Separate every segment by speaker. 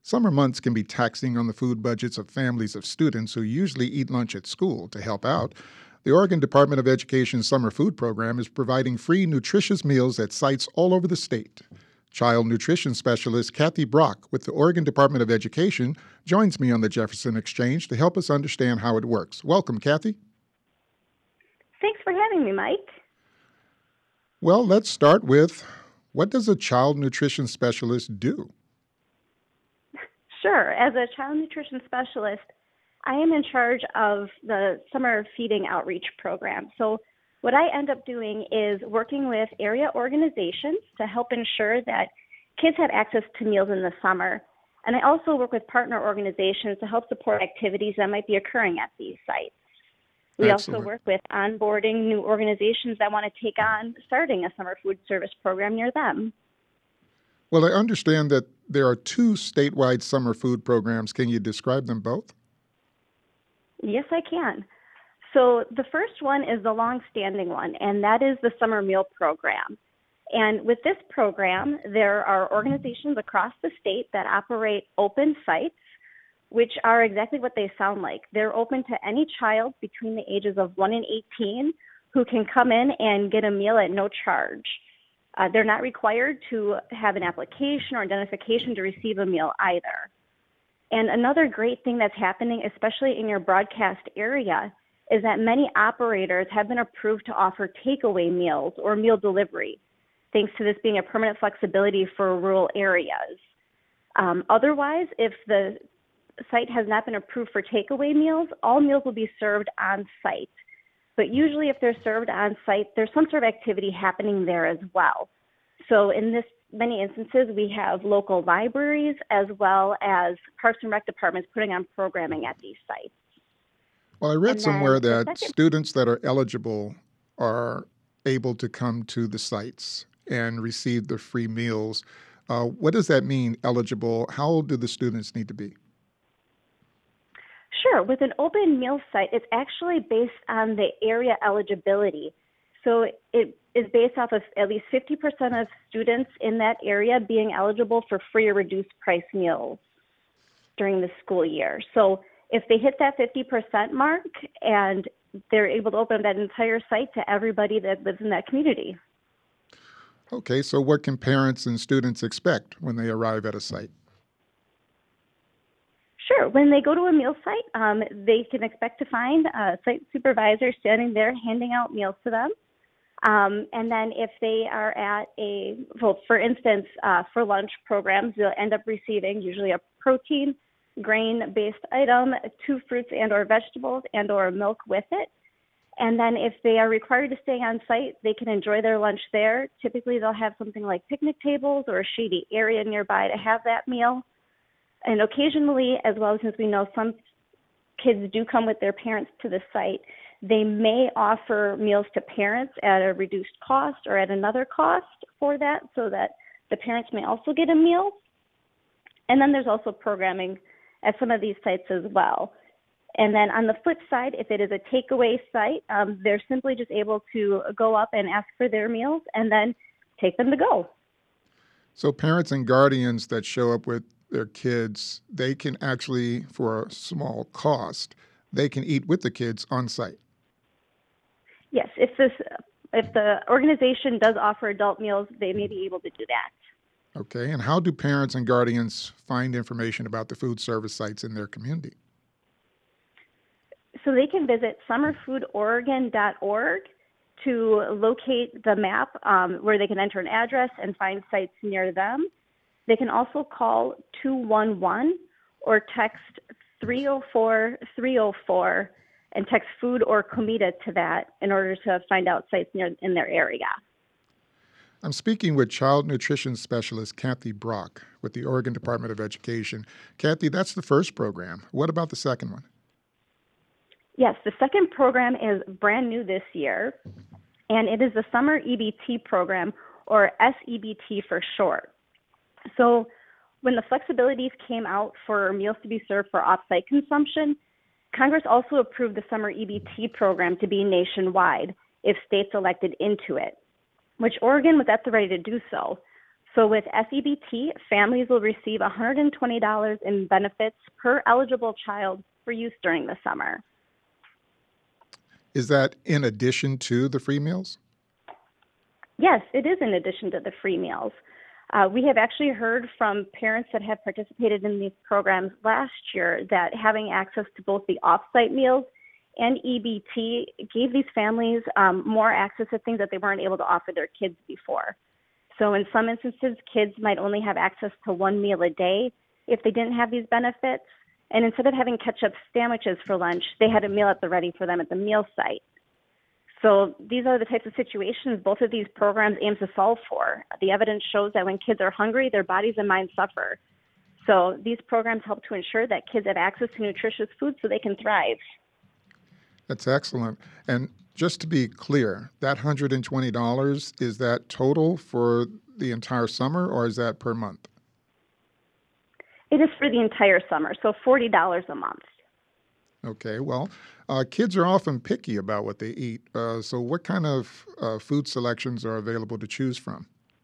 Speaker 1: Summer months can be taxing on the food budgets of families of students who usually eat lunch at school. To help out, the Oregon Department of Education's summer food program is providing free nutritious meals at sites all over the state. Child nutrition specialist Kathy Brock with the Oregon Department of Education joins me on the Jefferson Exchange to help us understand how it works. Welcome, Kathy.
Speaker 2: Thanks for having me, Mike.
Speaker 1: Well, let's start with, what does a child nutrition specialist do?
Speaker 2: Sure. As a child nutrition specialist, I am in charge of the summer feeding outreach program. So what I end up doing is working with area organizations to help ensure that kids have access to meals in the summer. And I also work with partner organizations to help support activities that might be occurring at these sites. We
Speaker 1: Excellent.
Speaker 2: also work with onboarding new organizations that want to take on starting a summer food service program near them.
Speaker 1: Well, I understand that there are two statewide summer food programs. Can you describe them both?
Speaker 2: Yes, I can. So the first one is the long-standing one, and that is the summer meal program. And with this program, there are organizations across the state that operate open sites, which are exactly what they sound like. They're open to any child between the ages of 1 and 18 who can come in and get a meal at no charge. They're not required to have an application or identification to receive a meal either. And another great thing that's happening, especially in your broadcast area, is that many operators have been approved to offer takeaway meals or meal delivery, thanks to this being a permanent flexibility for rural areas. Otherwise, if the site has not been approved for takeaway meals, all meals will be served on site. But usually if they're served on site, there's some sort of activity happening there as well. So in many instances, we have local libraries as well as Parks and Rec departments putting on programming at these sites.
Speaker 1: Well, I read somewhere that students that are eligible are able to come to the sites and receive the free meals. What does that mean, eligible? How old do the students need to be?
Speaker 2: Sure. With an open meal site, it's actually based on the area eligibility. So it is based off of at least 50% of students in that area being eligible for free or reduced price meals during the school year. So if they hit that 50% mark, and they're able to open that entire site to everybody that lives in that community.
Speaker 1: Okay, so what can parents and students expect when they arrive at a site?
Speaker 2: Sure. When they go to a meal site, they can expect to find a site supervisor standing there handing out meals to them. And then if they are at for instance, for lunch programs, they'll end up receiving usually a protein, grain-based item, 2 fruits and or vegetables and or milk with it. And then if they are required to stay on site, they can enjoy their lunch there. Typically, they'll have something like picnic tables or a shady area nearby to have that meal. And occasionally, as well, since we know some kids do come with their parents to the site, they may offer meals to parents at a reduced cost or at another cost for that, so that the parents may also get a meal. And then there's also programming at some of these sites as well. And then on the flip side, if it is a takeaway site, they're simply just able to go up and ask for their meals and then take them to go.
Speaker 1: So parents and guardians that show up with their kids, they can actually, for a small cost, they can eat with the kids on site.
Speaker 2: Yes, if the organization does offer adult meals, they may be able to do that.
Speaker 1: Okay, and how do parents and guardians find information about the food service sites in their community?
Speaker 2: So they can visit summerfoodoregon.org to locate the map where they can enter an address and find sites near them. They can also call 211 or text 304-304 and text food or comida to that in order to find out sites in their area.
Speaker 1: I'm speaking with child nutrition specialist Kathy Brock with the Oregon Department of Education. Kathy, that's the first program. What about the second one?
Speaker 2: Yes, the second program is brand new this year, and it is the Summer EBT program, or SEBT for short. So when the flexibilities came out for meals to be served for off-site consumption, Congress also approved the Summer EBT program to be nationwide if states elected into it, which Oregon was at the ready to do so. So with SEBT, families will receive $120 in benefits per eligible child for use during the summer.
Speaker 1: Is that in addition to the free meals?
Speaker 2: Yes, it is in addition to the free meals. We have actually heard from parents that have participated in these programs last year that having access to both the off-site meals and EBT gave these families more access to things that they weren't able to offer their kids before. So in some instances, kids might only have access to one meal a day if they didn't have these benefits. And instead of having ketchup sandwiches for lunch, they had a meal at the ready for them at the meal site. So these are the types of situations both of these programs aim to solve for. The evidence shows that when kids are hungry, their bodies and minds suffer. So these programs help to ensure that kids have access to nutritious food so they can thrive.
Speaker 1: That's excellent. And just to be clear, that $120, is that total for the entire summer or is that per month?
Speaker 2: It is for the entire summer, so $40 a month.
Speaker 1: Okay, well, kids are often picky about what they eat. So what kind of food selections are available to choose from?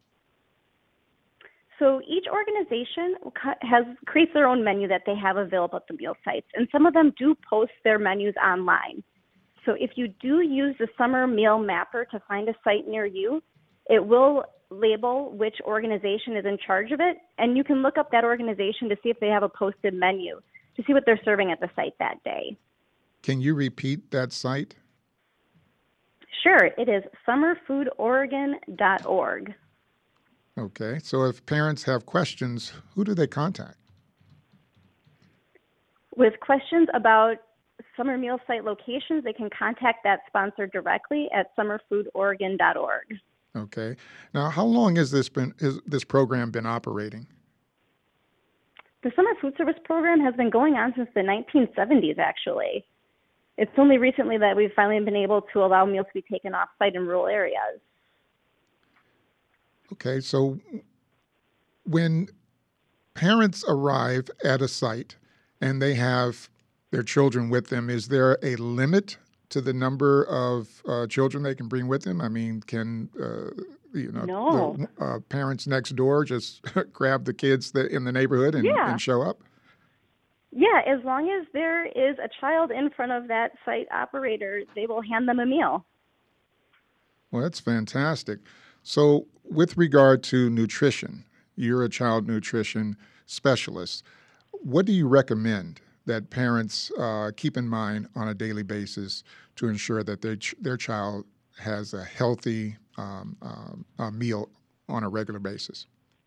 Speaker 2: So each organization creates their own menu that they have available at the meal sites, and some of them do post their menus online. So if you do use the Summer Meal Mapper to find a site near you, it will label which organization is in charge of it, and you can look up that organization to see if they have a posted menu to see what they're serving at the site that day.
Speaker 1: Can you repeat that site?
Speaker 2: Sure, it is summerfoodoregon.org.
Speaker 1: Okay, so if parents have questions, who do they contact?
Speaker 2: With questions about summer meal site locations, they can contact that sponsor directly at summerfoodoregon.org.
Speaker 1: Okay. Now, how long has this program been operating?
Speaker 2: The Summer Food Service Program has been going on since the 1970s, actually. It's only recently that we've finally been able to allow meals to be taken off-site in rural areas.
Speaker 1: Okay, so when parents arrive at a site and they have their children with them, is there a limit to the number of children they can bring with them? I mean, can
Speaker 2: No.
Speaker 1: the parents next door just grab the kids in the neighborhood and show up?
Speaker 2: Yeah, as long as there is a child in front of that site operator, they will hand them a meal.
Speaker 1: Well, that's fantastic. So with regard to nutrition, you're a child nutrition specialist. What do you recommend that parents keep in mind on a daily basis to ensure that their child has a healthy meal on a regular basis?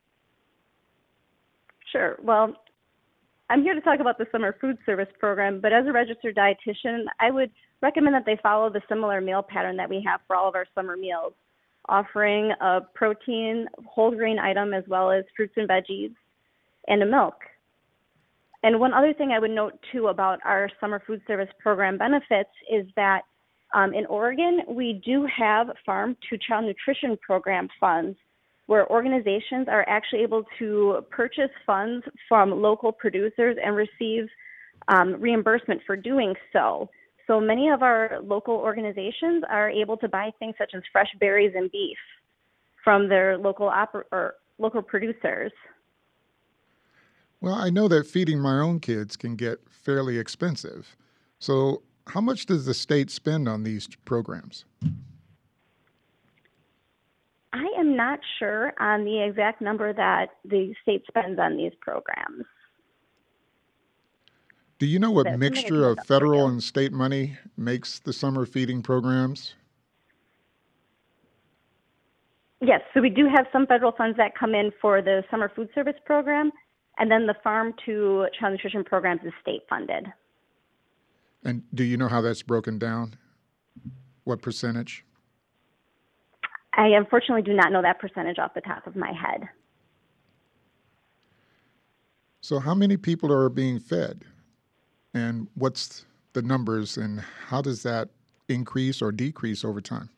Speaker 2: Sure. Well, I'm here to talk about the Summer Food Service Program, but as a registered dietitian, I would recommend that they follow the similar meal pattern that we have for all of our summer meals, offering a protein, whole grain item, as well as fruits and veggies, and a milk. And one other thing I would note, too, about our Summer Food Service Program benefits is that in Oregon, we do have Farm-to-Child Nutrition Program funds where organizations are actually able to purchase funds from local producers and receive reimbursement for doing so. So many of our local organizations are able to buy things such as fresh berries and beef from their local producers.
Speaker 1: Well, I know that feeding my own kids can get fairly expensive. So how much does the state spend on these programs?
Speaker 2: I am not sure on the exact number that the state spends on these programs.
Speaker 1: Do you know what mixture of federal and state money makes the summer feeding programs?
Speaker 2: Yes, so we do have some federal funds that come in for the Summer Food Service Program, and then the Farm-to-Child Nutrition Programs is state funded.
Speaker 1: And do you know how that's broken down? What percentage?
Speaker 2: I unfortunately do not know that percentage off the top of my head.
Speaker 1: So how many people are being fed? And what's the numbers and how does that increase or decrease over time?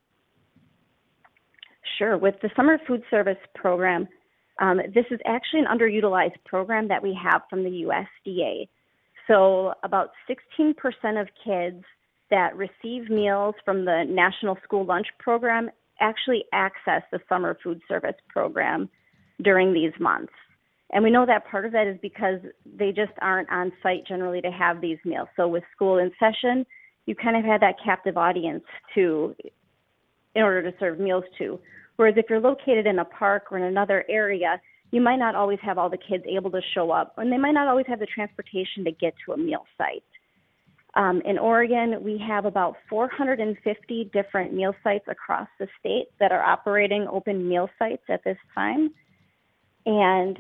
Speaker 2: Sure. With the Summer Food Service Program, this is actually an underutilized program that we have from the USDA. So about 16% of kids that receive meals from the National School Lunch Program actually access the Summer Food Service Program. during these months. And we know that part of that is because they just aren't on site generally to have these meals. So with school in session, you kind of had that captive audience in order to serve meals to. Whereas if you're located in a park or in another area, you might not always have all the kids able to show up, and they might not always have the transportation to get to a meal site. In Oregon, we have about 450 different meal sites across the state that are operating open meal sites at this time. And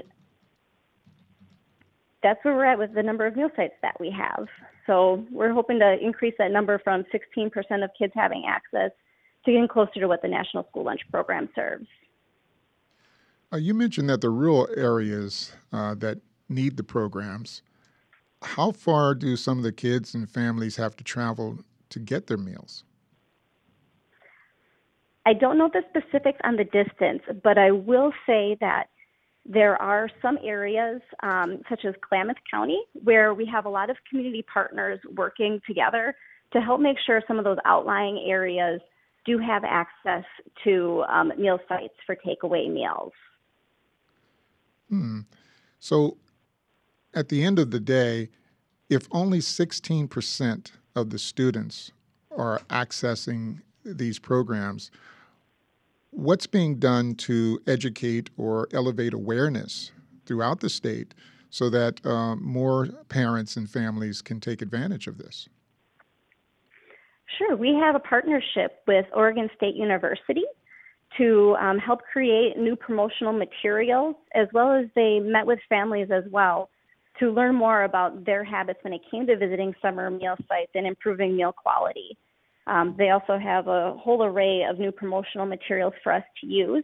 Speaker 2: that's where we're at with the number of meal sites that we have. So we're hoping to increase that number from 16% of kids having access to getting closer to what the National School Lunch Program serves.
Speaker 1: You mentioned that the rural areas that need the programs, how far do some of the kids and families have to travel to get their meals?
Speaker 2: I don't know the specifics on the distance, but I will say that there are some areas, such as Klamath County, where we have a lot of community partners working together to help make sure some of those outlying areas do have access to meal sites for takeaway meals.
Speaker 1: So at the end of the day, if only 16% of the students are accessing these programs, what's being done to educate or elevate awareness throughout the state so that more parents and families can take advantage of this?
Speaker 2: Sure. We have a partnership with Oregon State University to help create new promotional materials, as well as they met with families as well to learn more about their habits when it came to visiting summer meal sites and improving meal quality. They also have a whole array of new promotional materials for us to use.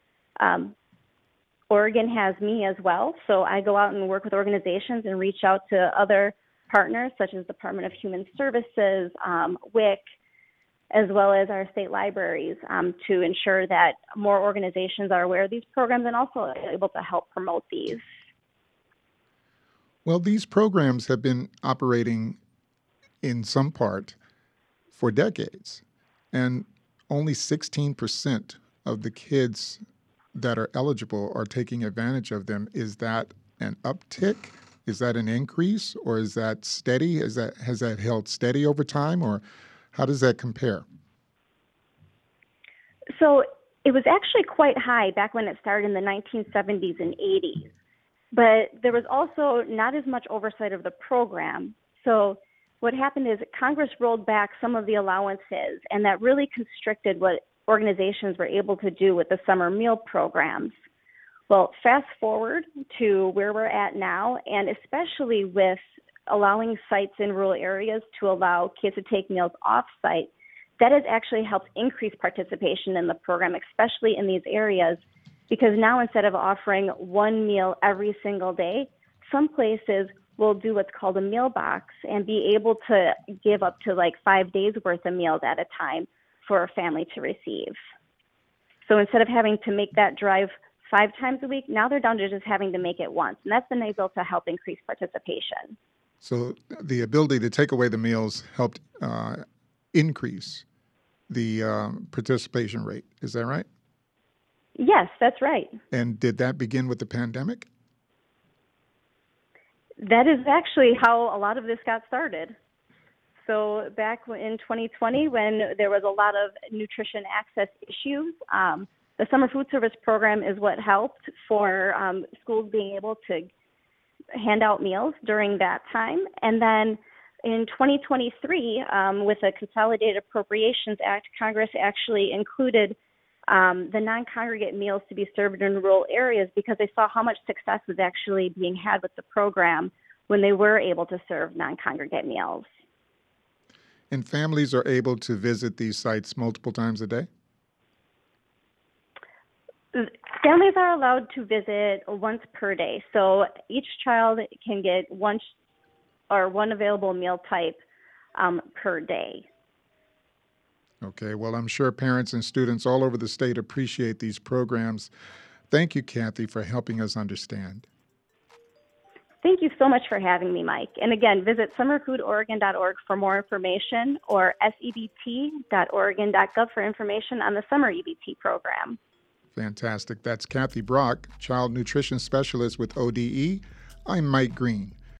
Speaker 2: Oregon has me as well, so I go out and work with organizations and reach out to other partners such as Department of Human Services, WIC, as well as our state libraries to ensure that more organizations are aware of these programs and also able to help promote these.
Speaker 1: Well, these programs have been operating in some part for decades, and only 16% of the kids that are eligible are taking advantage of them. Is that an uptick? Is that an increase, or is that steady? Has that held steady over time, or how does that compare?
Speaker 2: So it was actually quite high back when it started in the 1970s and 80s, but there was also not as much oversight of the program. So what happened is Congress rolled back some of the allowances, and that really constricted what organizations were able to do with the summer meal programs. Well, fast forward to where we're at now, and especially with allowing sites in rural areas to allow kids to take meals off-site, that has actually helped increase participation in the program, especially in these areas, because now instead of offering one meal every single day, some places will do what's called a meal box and be able to give up to like 5 days worth of meals at a time for a family to receive. So instead of having to make that drive 5 times a week, now they're down to just having to make it once. And that's been able to help increase participation.
Speaker 1: So the ability to take away the meals helped increase the participation rate. Is that right?
Speaker 2: Yes, that's right.
Speaker 1: And did that begin with the pandemic?
Speaker 2: That is actually how a lot of this got started. So back in 2020, when there was a lot of nutrition access issues, the Summer Food Service Program is what helped for schools being able to hand out meals during that time. And then in 2023, with the Consolidated Appropriations Act, Congress actually included the non-congregate meals to be served in rural areas because they saw how much success was actually being had with the program when they were able to serve non-congregate meals.
Speaker 1: And families are able to visit these sites multiple times a day?
Speaker 2: Families are allowed to visit once per day. So each child can get one available meal type per day.
Speaker 1: Okay, well, I'm sure parents and students all over the state appreciate these programs. Thank you, Kathy, for helping us understand.
Speaker 2: Thank you so much for having me, Mike. And again, visit summerfoodoregon.org for more information, or sebt.oregon.gov for information on the summer EBT program.
Speaker 1: Fantastic. That's Kathy Brock, Child Nutrition Specialist with ODE. I'm Mike Green.